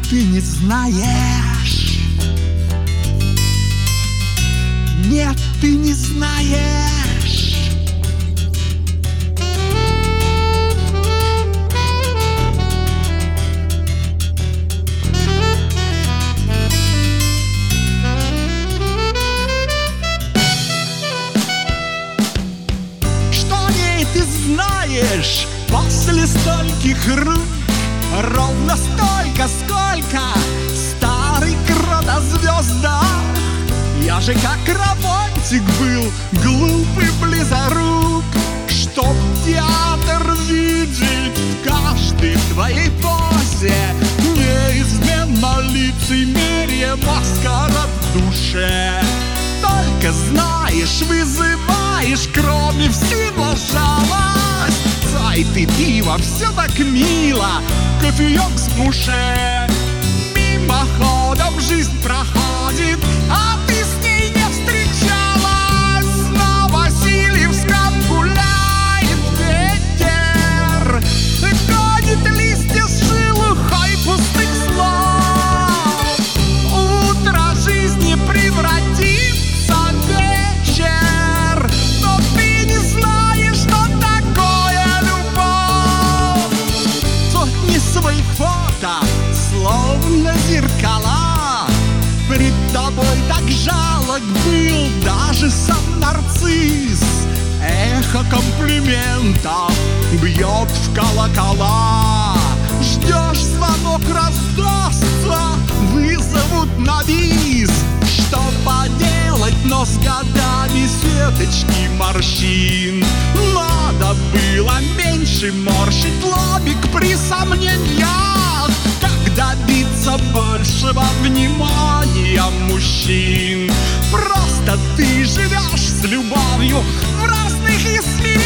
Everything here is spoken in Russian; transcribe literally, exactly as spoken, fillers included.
ты не знаешь. Нет, ты не знаешь. Что не ты знаешь после стольких рук? Ровно столько, сколько старый крот о звездах. Я же как романтик был, глупый близорук, чтоб театр видеть в каждой твоей позе. Неизменно лицемерие, маскара в душе. Только знаешь, вызываешь, кроме всего жалость. Цай ты пиво, все так мило, кофеек с буше. Мимоходом жизнь проходит, а ты с ней не встречалась. На Васильевском гуляет ветер, гонит листья с шелухой пустых слов. Утро жизни превратится в вечер, но ты не знаешь, что такое любовь. Сотни своих фото, словно зеркала, пред тобой так жалок был даже сам нарцисс. Эхо комплиментов бьет в колокола. Ждешь, звонок раздастся, вызовут на бис. Что поделать, но с годами сеточки морщин. Надо было меньше морщить лобик при сомнениях. Как добиться большего внимания мужчин? Просто ты живешь с любовью в разных и смертях.